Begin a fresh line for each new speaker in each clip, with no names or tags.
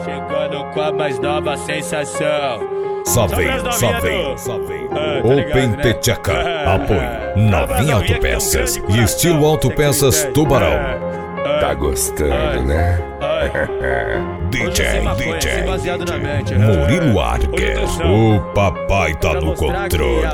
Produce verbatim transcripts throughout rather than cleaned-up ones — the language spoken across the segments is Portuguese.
Chegando com a mais nova sensação.
Só vem, só vem, só vem. Ah, tá Open né? Tchaka, ah, apoio Novinha Autopeças e estilo Autopeças Tubarão.
Ah, tá gostando, né?
D J, D J, Murilo Arger, o papai tá no controle.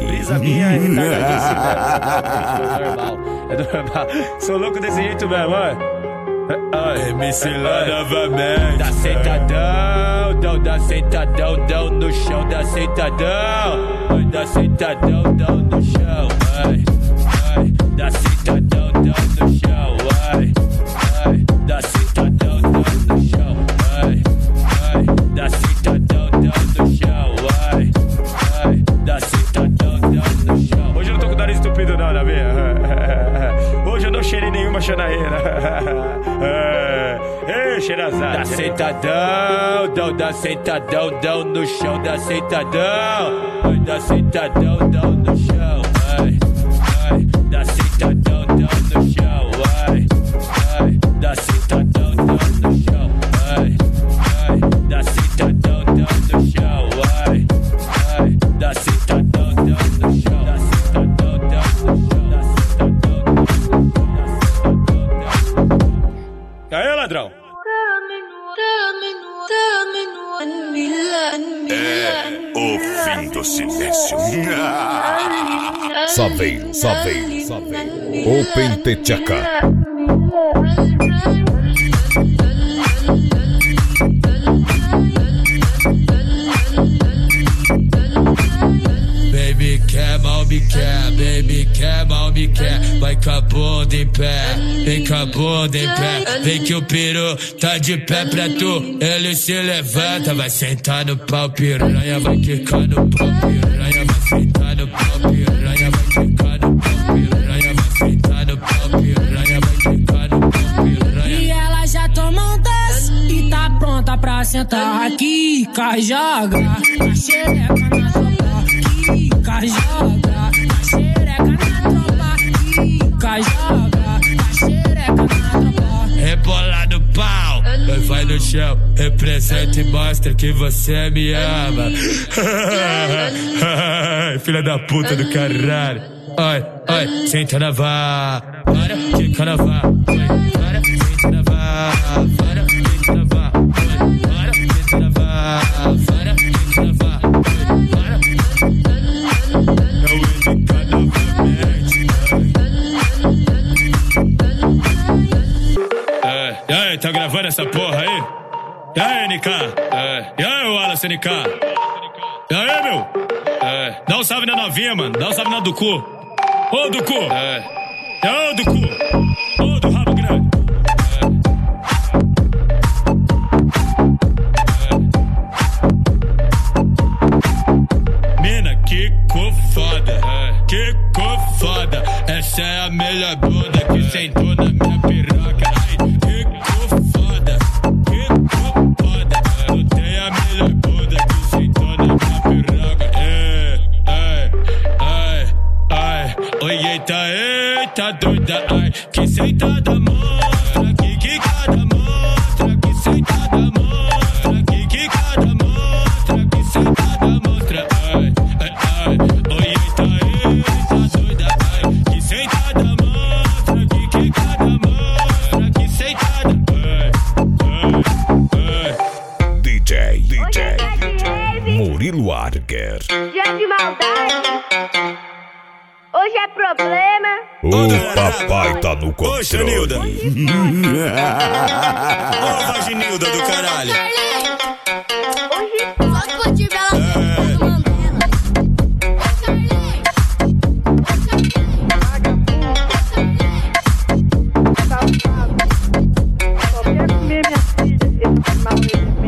É normal, sou louco desse jeito mesmo, ó. M C lá novamente. Dá sentadão, dão, dá sentadão, dão no chão, dá sentadão. Dá sentadão, dão no chão, ai, ai. Dá sentadão, dão no chão, ai, ai. Dá sentadão, dão no chão, ai, ai. Dá sentadão, dão no chão, ai, ai. Dá sentadão, dão no chão. Hoje eu não tô com o nariz estúpido não, na minha. Hoje eu não cheirei nenhuma chanaína. Ei, cheirazada. Dá sentadão, dão, dá sentadão, dão no chão, dá sentadão. Dá sentadão, dão no chão, ai, ai. Dá sentadão, dão no chão, ai, ai. Dá sentadão, dão no chão, ai, ai. Dá sentadão, dão no chão, ai, ai. Dá sentadão, dão no chão, dá sentadão, dão no chão, dá sentadão, dão no chão. E aí, ladrão?
É o fim do silêncio. Só veio, só veio, só veio. Open Tchaka.
Baby quer, mal me quer, baby quer, mal me quer. Vai com a bunda em pé, vem com a bunda em pé. Vem que o peru tá de pé pra tu. Ele se levanta, vai sentar no pau piranha. Vai quicar no pau piranha, vai sentar no pau piranha. Vai quicar no pau piranha, vai sentar no pau piranha. Vai quicar no pau piranha.
E ela já tomou um doce e tá pronta pra sentar aqui. Cai, joga a xereca na tropa. Quica, joga a xereca na tropa. Quica, joga a xereca na tropa.
Rebola no pau, vai no chão, representa e mostra que você me ama. Filha da puta do caralho. Ai, ai, senta na vara, para, quica na vara. Para, senta na vara, para, quica na vara. Para, senta na vara, para, quica na vara. Para, não indica novamente. É, e aí, tá gravando essa porra aí? E aí, N K? É, e aí, Wallace N K? E aí, meu? É, dá um salve na novinha, mano. Dá um salve na do cu. Ô, do cu. É, ô, do cu. Ô, do rabo grande. É. Mina, que cor foda. É. Que cor foda. Essa é a melhor bunda que sentou na minha piroca. Ai, que cor foda. Que cor foda. Tu tem a melhor bunda que sentou na minha piroca. É, ai, ai, ai. Oi, eita, eita, doida. Ai, que sentada mostra. Que quicada mostra. Que sentada mostra. Que quicada mostra. Que sentada mostra. Ai, ai, ai. Oi, eita, eita, doida. Ai, que sentada mostra. Que quicada mostra. Que sentada. Ai, ai, ai.
D J, D J, D J Murilo Arger.
Dia de maldade. Hoje é problema.
O papai tá no controle.
Ô, Xanilda. Ô, Vaginilda do caralho.
Hoje só se for tiver ela
É.
Só quero comer minha filha, esse mal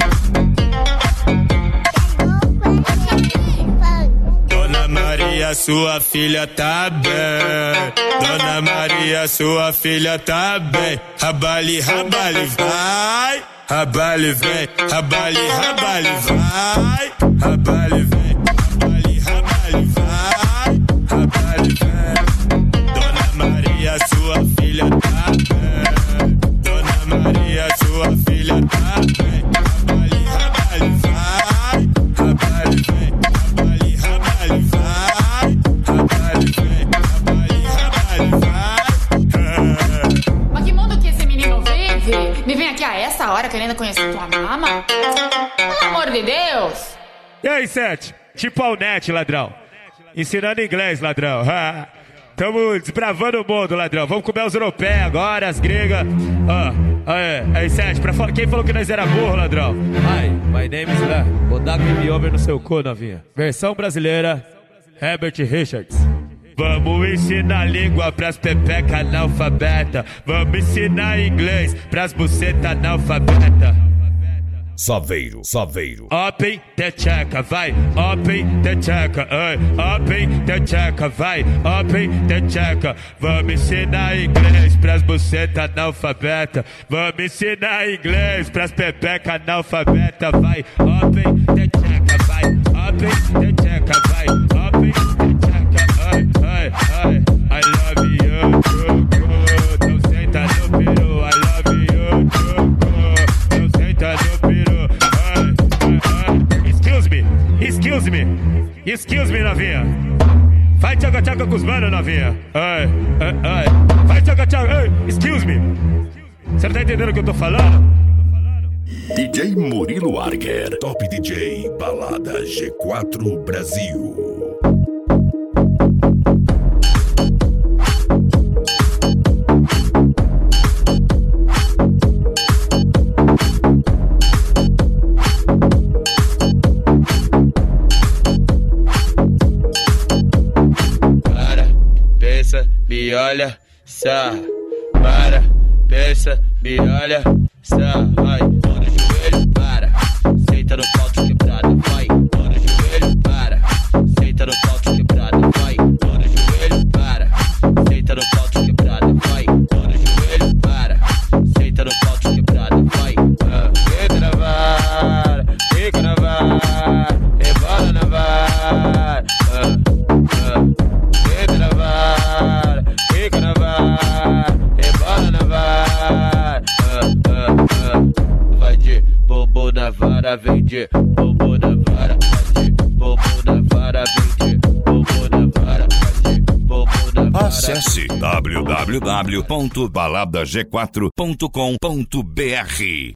Dona Maria, sua filha tá bem. Dona Maria, sua filha tá bem. Rabale, rabale, vai. Rabale, vem. Rabale, rabale, vai. Rabale, vem. Rabale, rabale, vai. Rabale, vem. Dona Maria, sua filha tá bem. Dona Maria, sua filha tá bem. Rabale, rabale.
conhece tua mama? Pelo amor de Deus!
E aí, Sete? Tipo ao net, ladrão. Ensinando inglês, ladrão. Tamo desbravando o mundo, ladrão. Vamos comer os europeus agora, as gregas. Ah, aí, aí, Sete, pra quem falou que nós era burro, ladrão? Hi, my name is Lá. Vou dar game over no seu cu, novinha. Versão brasileira, Herbert Richards. Vamos ensinar língua pras pepeca analfabeta. Vamos ensinar inglês pras buceta analfabeta.
Saveiro, Saveiro.
Open the checa, vai. Open the checa, ai. Open the checa, vai. Open the checa. Vamos ensinar inglês pras buceta analfabeta. Vamos ensinar inglês pras pepeca analfabeta, vai. Open the checa, vai. Open the checa, vai. Open the checa, ai, ai, ai. I love you, Choco. Então senta no peru. I love you, Choco. Então senta no peru. Excuse me, excuse me, excuse me, novinha. Vai tchaca-tchaca com os manos, novinha. Ai, ai, ai. Vai tchaca-tchaca, ai, excuse me. Você não tá entendendo o que eu tô falando?
D J Murilo Arger, Top D J, Balada G quatro Brasil.
Me olha, só. Para, pensa, me olha, só. Vai, mão no joelho, para. Senta no pau de quebrada, vai. Mão no joelho, para. Senta no pau de quebrada, vai. Mão no joelho, para. Senta no pau de quebrada, vai. Mão no joelho, para. Senta no pau de quebrada, vai. Fica na vara, fica na vara, rebola na vara. Fica na vara. Fica na vara, rebola na vara. uh, uh, uh. Vai de bombom na vara, vem de bombom na vara. Vai de bombom na vara, vem de bombom na vara. Vai de bombom na vara.
Acesse w w w ponto balada g quatro ponto com ponto b r.